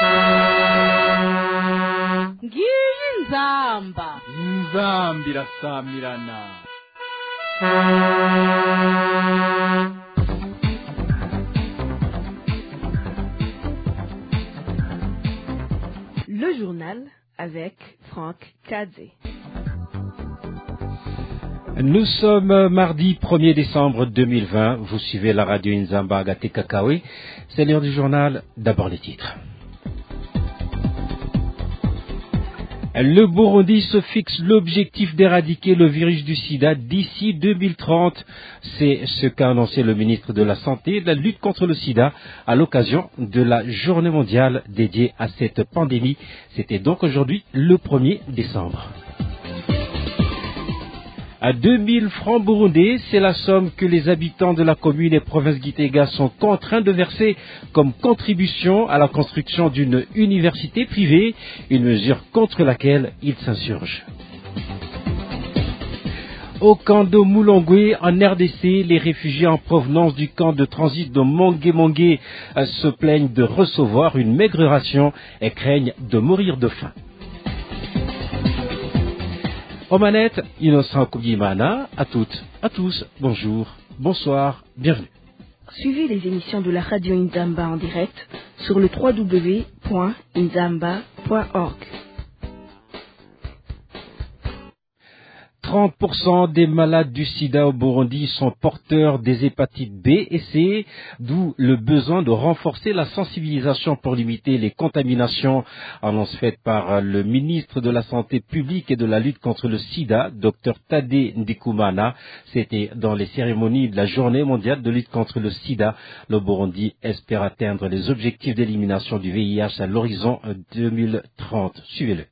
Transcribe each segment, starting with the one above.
ngiyi inzamba inzamba irasamirana. Le journal avec Franck Kadze. Nous sommes mardi 1er décembre 2020. Vous suivez la radio Inzamba Agate Kakawe. C'est l'heure du journal. D'abord les titres. Le Burundi se fixe l'objectif d'éradiquer le virus du sida d'ici 2030. C'est ce qu'a annoncé le ministre de la Santé et de la lutte contre le sida à l'occasion de la journée mondiale dédiée à cette pandémie. C'était donc aujourd'hui le 1er décembre. À 2000 francs burundais, c'est la somme que les habitants de la commune et province Gitega sont contraints de verser comme contribution à la construction d'une université privée, une mesure contre laquelle ils s'insurgent. Au camp de Moulongwe, en RDC, les réfugiés en provenance du camp de transit de Mongué se plaignent de recevoir une maigre ration et craignent de mourir de faim. Aux manettes, Innocent Kougimana, à toutes, à tous, bonjour, bonsoir, bienvenue. Suivez les émissions de la radio Inzamba en direct sur le www.inzamba.org. 30% des malades du sida au Burundi sont porteurs des hépatites B et C, d'où le besoin de renforcer la sensibilisation pour limiter les contaminations. Annonce faite par le ministre de la Santé publique et de la lutte contre le sida, Dr Tade Ndikumana. C'était dans les cérémonies de la journée mondiale de lutte contre le sida. Le Burundi espère atteindre les objectifs d'élimination du VIH à l'horizon 2030. Suivez-le.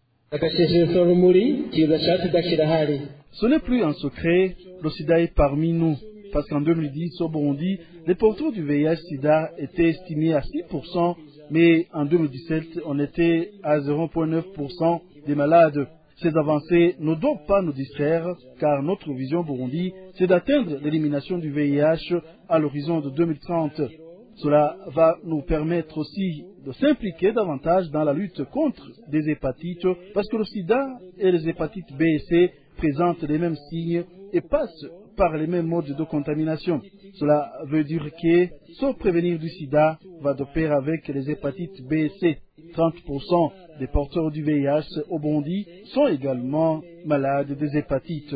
Ce n'est plus un secret, le sida est parmi nous. Parce qu'en 2010, au Burundi, les porteurs du VIH-sida étaient estimés à 6%, mais en 2017, on était à 0,9% des malades. Ces avancées ne doivent pas nous distraire, car notre vision Burundi, c'est d'atteindre l'élimination du VIH à l'horizon de 2030. Cela va nous permettre aussi de s'impliquer davantage dans la lutte contre des hépatites, parce que le sida et les hépatites B et C présentent les mêmes signes et passent par les mêmes modes de contamination. Cela veut dire que se prévenir du sida va de pair avec les hépatites B et C. 30% des porteurs du VIH au Burundi sont également malades des hépatites.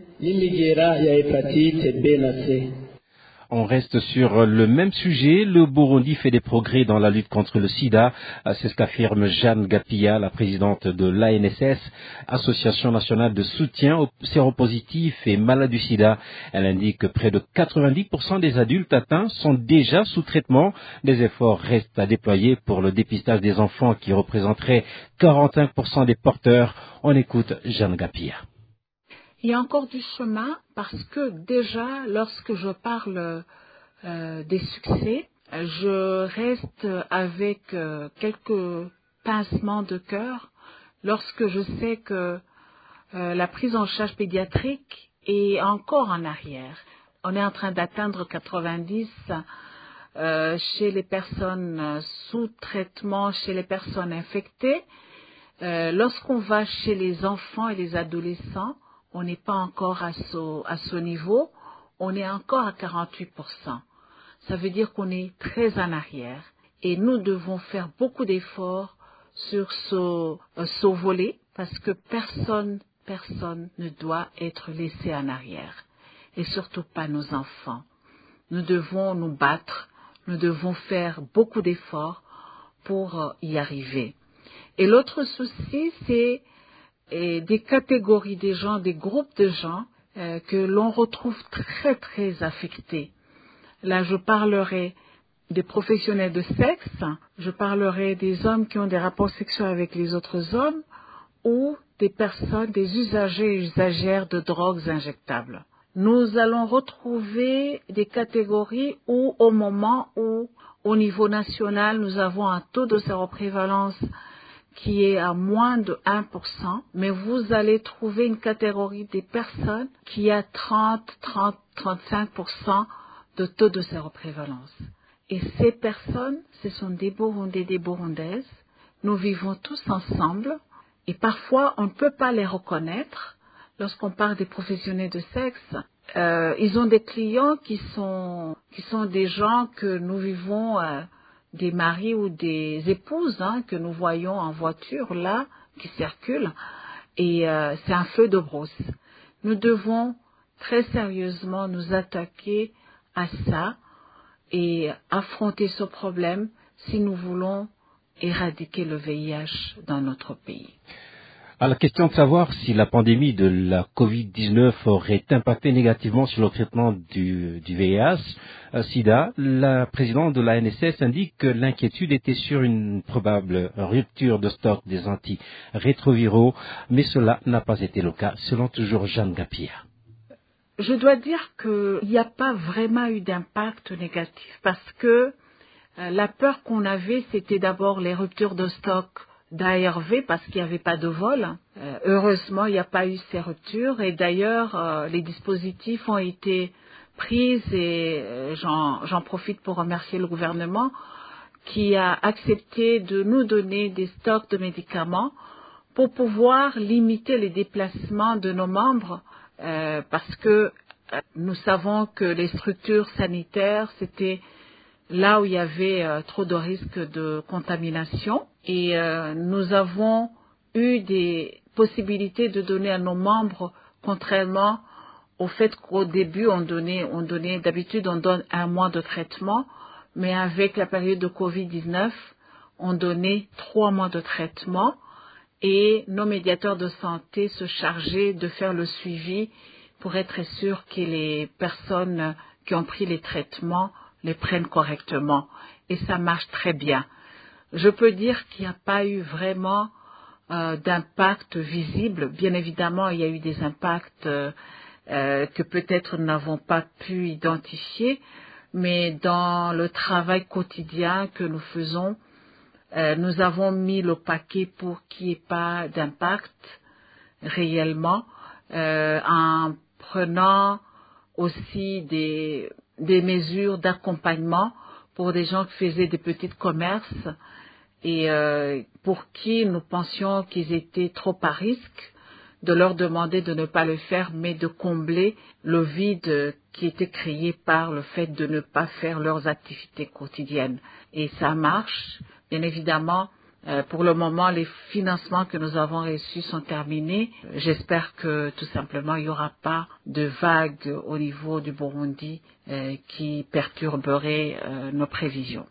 On reste sur le même sujet. Le Burundi fait des progrès dans la lutte contre le sida. C'est ce qu'affirme Jeanne Gapia, la présidente de l'ANSS, Association nationale de soutien aux séropositifs et malades du sida. Elle indique que près de 90% des adultes atteints sont déjà sous traitement. Des efforts restent à déployer pour le dépistage des enfants qui représenterait 45% des porteurs. On écoute Jeanne Gapia. Il y a encore du chemin parce que déjà, lorsque je parle des succès, je reste avec quelques pincements de cœur lorsque je sais que la prise en charge pédiatrique est encore en arrière. On est en train d'atteindre 90 chez les personnes sous traitement, chez les personnes infectées. Lorsqu'on va chez les enfants et les adolescents, on n'est pas encore à ce niveau, on est encore à 48%. Ça veut dire qu'on est très en arrière et nous devons faire beaucoup d'efforts sur ce volet parce que personne ne doit être laissé en arrière et surtout pas nos enfants. Nous devons nous battre, nous devons faire beaucoup d'efforts pour y arriver. Et l'autre souci, c'est des catégories de gens, des groupes de gens que l'on retrouve très très affectés. Là, je parlerai des professionnels de sexe, je parlerai des hommes qui ont des rapports sexuels avec les autres hommes ou des personnes, des usagers et usagères de drogues injectables. Nous allons retrouver des catégories où, au moment où, au niveau national, nous avons un taux de séroprévalence qui est à moins de 1%, mais vous allez trouver une catégorie des personnes qui a 35% de taux de séroprévalence. Et ces personnes, ce sont des Burundais, des Burundaises. Nous vivons tous ensemble et parfois on ne peut pas les reconnaître. Lorsqu'on parle des professionnels de sexe, ils ont des clients qui sont des gens que nous vivons, des maris ou des épouses que nous voyons en voiture là, qui circulent. Et c'est un feu de brousse. Nous devons très sérieusement nous attaquer à ça et affronter ce problème si nous voulons éradiquer le VIH dans notre pays. À la question de savoir si la pandémie de la Covid-19 aurait impacté négativement sur le traitement du VIH-Sida, la présidente de la NSS indique que l'inquiétude était sur une probable rupture de stock des antirétroviraux, mais cela n'a pas été le cas, selon toujours Jeanne Gapia. Je dois dire qu'il n'y a pas vraiment eu d'impact négatif parce que la peur qu'on avait, c'était d'abord les ruptures de stock d'ARV parce qu'il n'y avait pas de vol. Heureusement, il n'y a pas eu ces ruptures et d'ailleurs, les dispositifs ont été pris et j'en profite pour remercier le gouvernement qui a accepté de nous donner des stocks de médicaments pour pouvoir limiter les déplacements de nos membres parce que nous savons que les structures sanitaires, c'était là où il y avait trop de risques de contamination et nous avons eu des possibilités de donner à nos membres, contrairement au fait qu'au début d'habitude on donne 1 mois de traitement, mais avec la période de Covid-19, on donnait 3 mois de traitement et nos médiateurs de santé se chargeaient de faire le suivi pour être sûr que les personnes qui ont pris les traitements les prennent correctement. Et ça marche très bien. Je peux dire qu'il n'y a pas eu vraiment d'impact visible. Bien évidemment, il y a eu des impacts que peut-être nous n'avons pas pu identifier, mais dans le travail quotidien que nous faisons, nous avons mis le paquet pour qu'il n'y ait pas d'impact réellement, en prenant aussi des mesures d'accompagnement pour des gens qui faisaient des petits commerces et pour qui nous pensions qu'ils étaient trop à risque, de leur demander de ne pas le faire, mais de combler le vide qui était créé par le fait de ne pas faire leurs activités quotidiennes. Et ça marche. Bien évidemment, pour le moment, les financements que nous avons reçus sont terminés. J'espère que tout simplement, il n'y aura pas de vague au niveau du Burundi qui perturberait nos prévisions.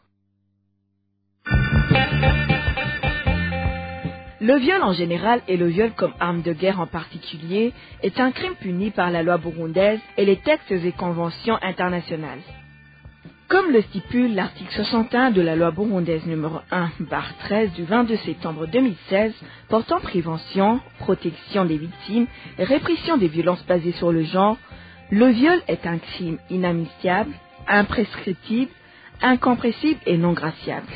Le viol en général et le viol comme arme de guerre en particulier est un crime puni par la loi burundaise et les textes et conventions internationales. Comme le stipule l'article 61 de la loi burundaise numéro 1/13 du 22 septembre 2016 portant prévention, protection des victimes et répression des violences basées sur le genre, le viol est un crime inamnistiable, imprescriptible, incompressible et non graciable.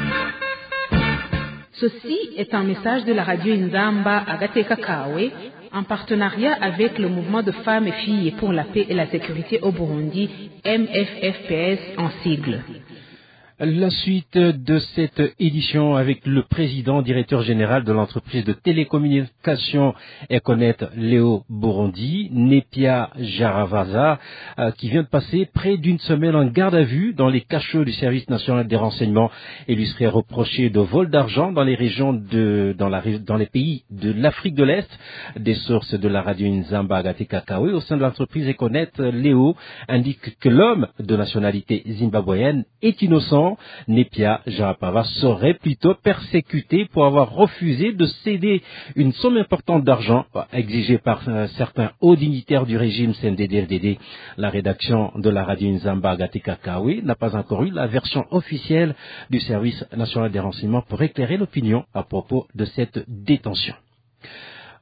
Ceci est un message de la radio Inzamba Agateka Kawe en partenariat avec le mouvement de femmes et filles pour la paix et la sécurité au Burundi, MFFPS en sigle. La suite de cette édition avec le président directeur général de l'entreprise de télécommunications Econet Léo Burundi, Nepia Jaravaza, qui vient de passer près d'une semaine en garde à vue dans les cachots du service national des renseignements et lui serait reproché de vol d'argent dans les régions dans les pays de l'Afrique de l'Est. Des sources de la radio Nzamba Agateka Kawe au sein de l'entreprise Econet, Léo indique que l'homme de nationalité zimbabwéenne est innocent. Nepia Jarapava serait plutôt persécuté pour avoir refusé de céder une somme importante d'argent exigée par certains hauts dignitaires du régime CNDD-FDD. La rédaction de la radio Nzamba Agateka Kawe n'a pas encore eu la version officielle du service national des renseignements pour éclairer l'opinion à propos de cette détention.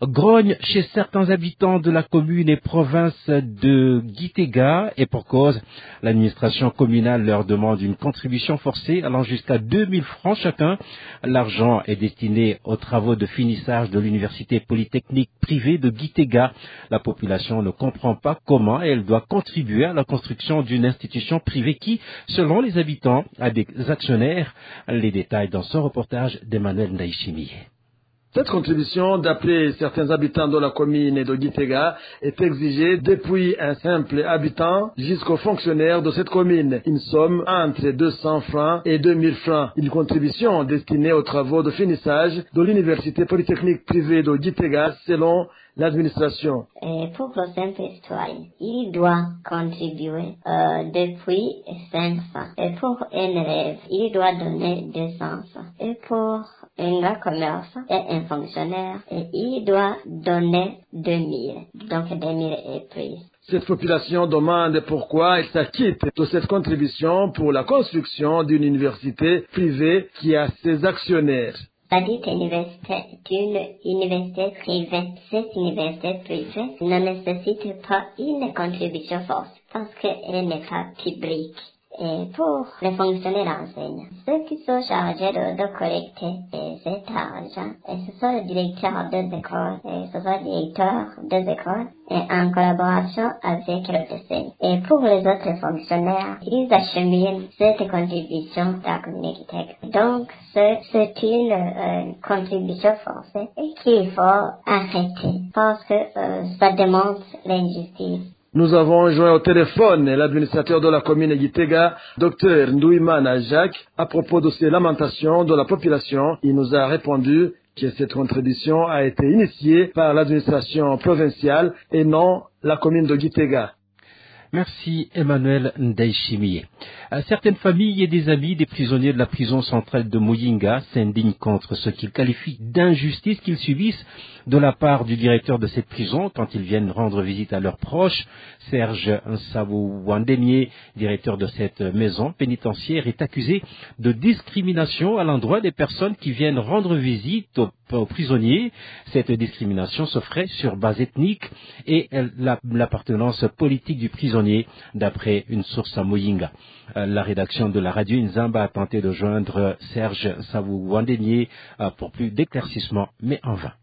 Grogne chez certains habitants de la commune et province de Gitega, et pour cause, l'administration communale leur demande une contribution forcée allant jusqu'à 2000 francs chacun. L'argent est destiné aux travaux de finissage de l'université polytechnique privée de Gitega. La population ne comprend pas comment elle doit contribuer à la construction d'une institution privée qui, selon les habitants, a des actionnaires. Les détails dans ce reportage d'Emmanuel Ndaïchimi. Cette contribution, d'après certains habitants de la commune de Gitega, est exigée depuis un simple habitant jusqu'aux fonctionnaires de cette commune. Une somme entre 200 francs et 2000 francs. Une contribution destinée aux travaux de finissage de l'université polytechnique privée de Gitega selon l'administration. Et pour le simple histoire, il doit contribuer depuis 500. Et pour un élève, il doit donner 200. Et pour un grand commerce et un fonctionnaire, et il doit donner 2000. Donc 2000 est pris. Cette population demande pourquoi elle s'acquitte de cette contribution pour la construction d'une université privée qui a ses actionnaires. La dite université est une université privée. Cette université privée ne nécessite pas une contribution forte parce qu'elle n'est pas publique. Et pour les fonctionnaires enseignants, ceux qui sont chargés de collecter cet argent, et ce sont les directeurs des écoles, et ce sont les directeurs des écoles, et en collaboration avec le DCN. Et pour les autres fonctionnaires, ils acheminent cette contribution à la communauté. Donc, c'est une contribution forcée et qu'il faut arrêter parce que ça démontre l'injustice. Nous avons joint au téléphone l'administrateur de la commune Gitega, Dr Ndouimana Jacques, à propos de ces lamentations de la population. Il nous a répondu que cette contribution a été initiée par l'administration provinciale et non la commune de Gitega. Merci Emmanuel Ndaïchimi. Certaines familles et des amis des prisonniers de la prison centrale de Muyinga s'indignent contre ce qu'ils qualifient d'injustice qu'ils subissent de la part du directeur de cette prison quand ils viennent rendre visite à leurs proches. Serge Nsabou-Wandenier, directeur de cette maison pénitentiaire, est accusé de discrimination à l'endroit des personnes qui viennent rendre visite aux prisonniers. Cette discrimination se ferait sur base ethnique et l'appartenance politique du prisonnier, d'après une source à Muyinga. La rédaction de la radio Nzamba a tenté de joindre Serge Nsabou-Wandenier pour plus d'éclaircissements, mais en vain.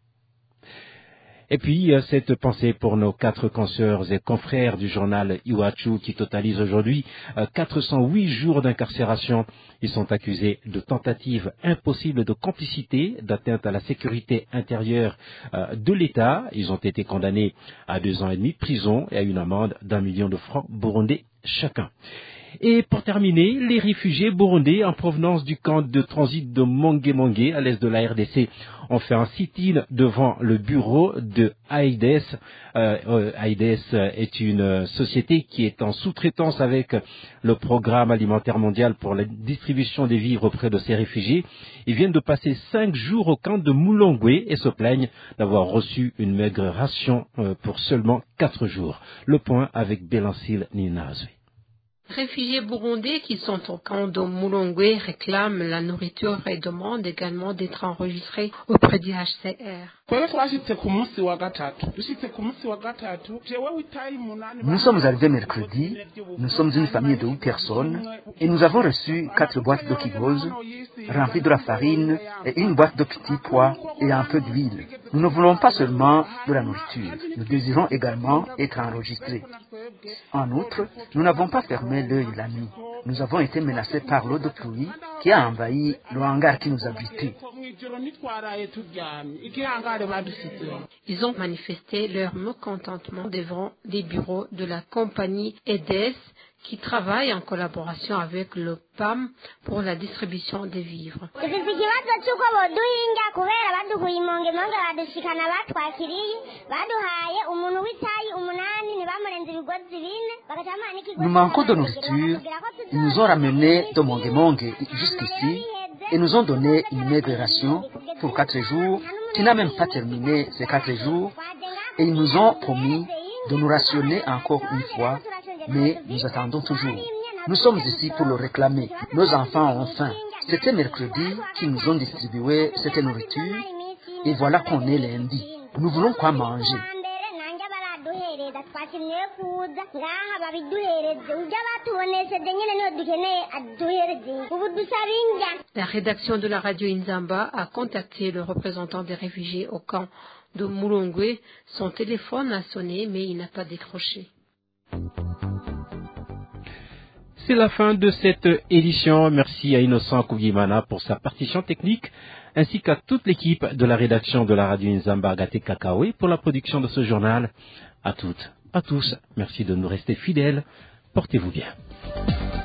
Et puis, cette pensée pour nos 4 consoeurs et confrères du journal Iwachu qui totalise aujourd'hui 408 jours d'incarcération. Ils sont accusés de tentatives impossibles de complicité, d'atteinte à la sécurité intérieure de l'État. Ils ont été condamnés à 2 ans et demi de prison et à une amende d'1 million de francs burundais chacun. Et pour terminer, les réfugiés burundais en provenance du camp de transit de Mongemonge à l'est de la RDC ont fait un sit-in devant le bureau de AIDS. AIDS est une société qui est en sous-traitance avec le Programme alimentaire mondial pour la distribution des vivres auprès de ces réfugiés. Ils viennent de passer 5 jours au camp de Moulongwe et se plaignent d'avoir reçu une maigre ration pour seulement 4 jours. Le point avec Bélancil Ninazwe. Réfugiés burundais qui sont au camp de Moulongwe réclament la nourriture et demandent également d'être enregistrés auprès du HCR. Nous sommes arrivés mercredi, nous sommes une famille de 8 personnes et nous avons reçu 4 boîtes de kibose remplies de la farine et une boîte de petits pois et un peu d'huile. Nous ne voulons pas seulement de la nourriture, nous désirons également être enregistrés. En outre, nous n'avons pas fermé l'œil la nuit. Nous avons été menacés par l'eau de pluie qui a envahi le hangar qui nous abritait. Ils ont manifesté leur mécontentement devant les bureaux de la compagnie EDES qui travaille en collaboration avec le PAM pour la distribution des vivres. Nous manquons de nourriture. Ils nous ont ramenés de Mongemonge jusqu'ici et nous ont donné une maigre ration pour 4 jours qui n'a même pas terminé ces 4 jours et ils nous ont promis de nous rationner encore une fois, mais nous attendons toujours. Nous sommes ici pour le réclamer. Nos enfants ont faim. C'était mercredi qu'ils nous ont distribué cette nourriture et voilà qu'on est lundi. Nous voulons quoi manger. La rédaction de la radio Inzamba a contacté le représentant des réfugiés au camp de Mulongwe. Son téléphone a sonné, mais il n'a pas décroché. C'est la fin de cette édition. Merci à Innocent Kougimana pour sa partition technique, ainsi qu'à toute l'équipe de la rédaction de la radio Inzamba Agate Kakawe pour la production de ce journal. À toutes, à tous, merci de nous rester fidèles. Portez-vous bien.